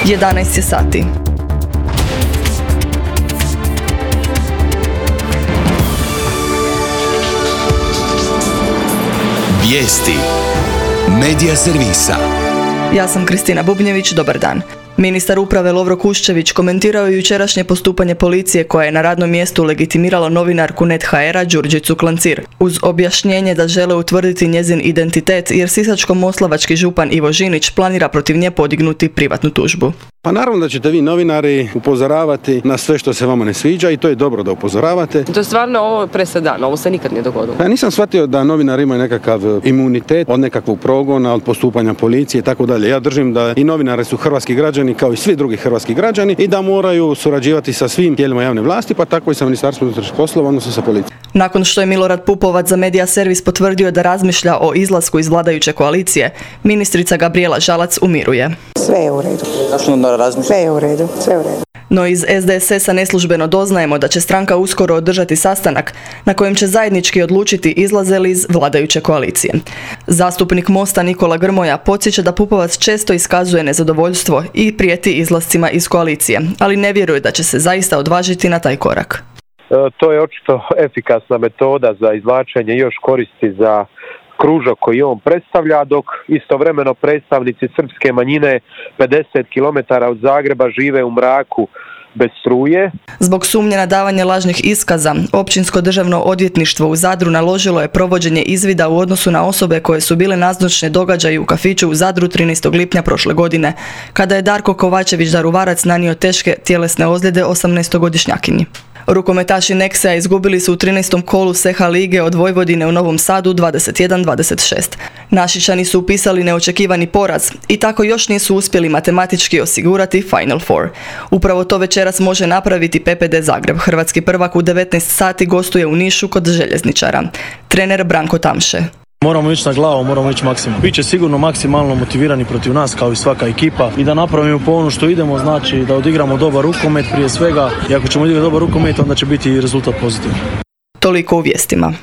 11 je sati. Vijesti Medija servisa. Ja sam Kristina Bubnjević, dobar dan. Ministar uprave Lovro Kuščević komentirao je jučerašnje postupanje policije koja je na radnom mjestu legitimirala novinarku NET.hr-a Đurđicu Klancir, uz objašnjenje da žele utvrditi njezin identitet jer sisačko-moslavački župan Ivo Žinić planira protiv nje podignuti privatnu tužbu. Pa naravno da ćete vi novinari upozoravati na sve što se vama ne sviđa i to je dobro da upozoravate. To je stvarno ovo presedan, ovo se nikad nije dogodilo. Ja nisam shvatio da novinari imaju nekakav imunitet od nekakvog progona, od postupanja policije i tako dalje. Ja držim da i novinari su hrvatski građani kao i svi drugi hrvatski građani i da moraju surađivati sa svim tijelima javne vlasti, pa tako i sa Ministarstvom unutarnjih poslova, odnosno sa policijom. Nakon što je Milorad Pupovac za Medija servis potvrdio da razmišlja o izlasku iz vladajuće koalicije, ministrica Gabrijela Žalac umiruje. Sve je u redu. Sve je u redu. No iz SDSS-a neslužbeno doznajemo da će stranka uskoro održati sastanak na kojem će zajednički odlučiti izlaze li iz vladajuće koalicije. Zastupnik Mosta Nikola Grmoja podsjeća da Pupovac često iskazuje nezadovoljstvo i prijeti izlascima iz koalicije, ali ne vjeruje da će se zaista odvažiti na taj korak. To je očito efikasna metoda za izvlačenje još koristi za kružok koji on predstavlja, dok istovremeno predstavnici srpske manjine 50 km od Zagreba žive u mraku bez struje. Zbog sumnje na davanje lažnih iskaza, Općinsko državno odvjetništvo u Zadru naložilo je provođenje izvida u odnosu na osobe koje su bile nazočne događaju u kafiću u Zadru 13. lipnja prošle godine, kada je Darko Kovačević Daruvarac nanio teške tjelesne ozljede 18-godišnjakinji. Rukometaši Nexe-a izgubili su u 13. kolu SEHA lige od Vojvodine u Novom Sadu 21-26. Našičani su upisali neočekivani poraz i tako još nisu uspjeli matematički osigurati Final Four. Upravo to večeras može napraviti PPD Zagreb. Hrvatski prvak u 19 sati gostuje u Nišu kod željezničara. Trener Branko Tamše. Moramo ići na glavu, moramo ići maksimum. Biće sigurno maksimalno motivirani protiv nas kao i svaka ekipa i da napravimo po ono što idemo, znači da odigramo dobar rukomet prije svega i ako ćemo odigrati dobar rukomet onda će biti i rezultat pozitivan. Toliko u vijestima.